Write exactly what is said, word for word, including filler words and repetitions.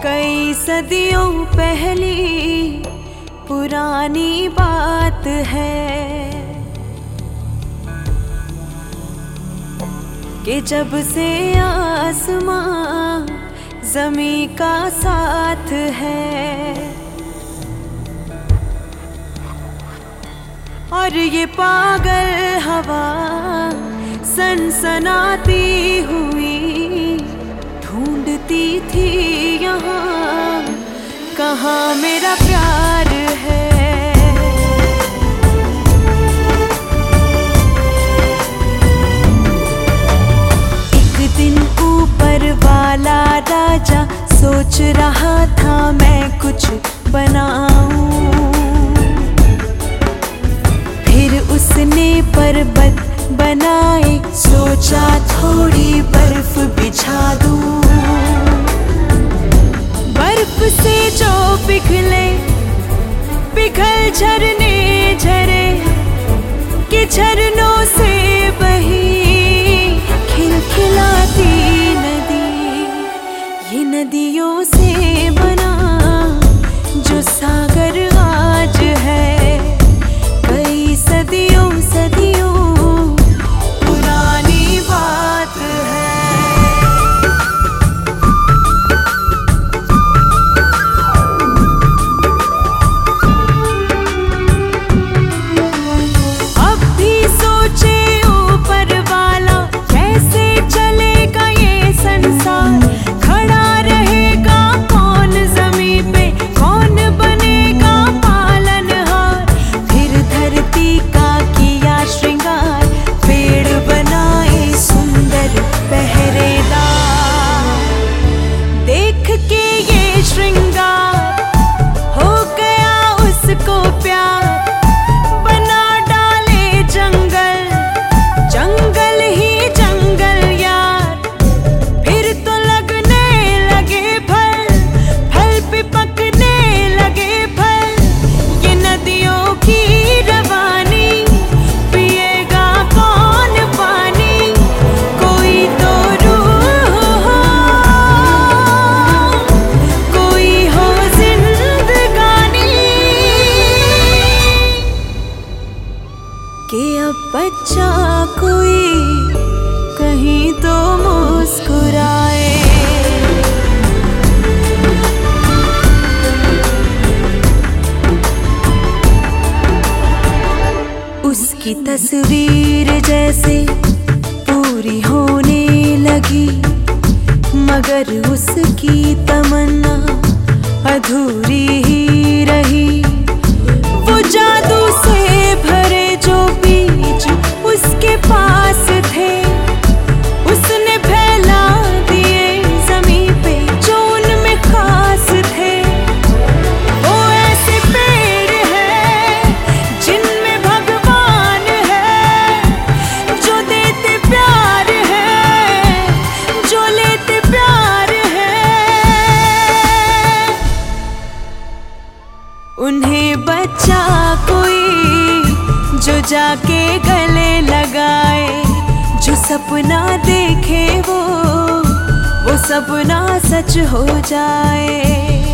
कई सदियों पहली पुरानी बात है कि जब से आसमां ज़मीं का साथ है और ये पागल हवा सनसनाती हुई ढूंढती थी यहाँ कहाँ मेरा प्यार है। एक दिन ऊपर वाला राजा सोच रहा था मैं कुछ बनाऊं, फिर उसने पर्वत बनाए, सोचा थोड़ी बर्फ बिछा दूं। बर्फ से जो पिघले पिघल झरने झरे कि झरनों से बही खिलखिलाती नदी, ये नदियों से बना जो सागर आज है कई सदियों सदियों पुरानी बात है। अब भी सोचे ऊपर वाला कैसे चलेगा ये संसार, खड़ा रहेगा कौन ज़मीन पे, कौन बनेगा पालनहार। फिर धरती का किया श्रृंगार, पेड़ बनाए सुंदर पहरेदार। देख के ये श्रृंगार हो गया उसको प्यार, बना डाले जंगल जंगल ही जंगल यार। फिर तो लगने लगे फल, फल पे पकने लगे फल, ये नदियों की रवानी पिएगा कौन पानी, कोई तो रूह हो, कोई हो जिंदगानी कि अब बच्चा कोई कहीं तो मुस्कुराए। उसकी तस्वीर जैसे पूरी होने लगी, मगर उसकी तमन्ना अधूरी ही रही। वो जादू से भरे जो बीज उसके पास थे, उसने फैला दिए ज़मीं पे जो उनमें खास थे। वो ऐसे पेड़ है जिनमें भगवान है, जो देते प्यार है, जो लेते प्यार है। उन्हें बच्चा कोई जो जाके गले लगाए, जो सपना देखे वो वो सपना सच हो जाए।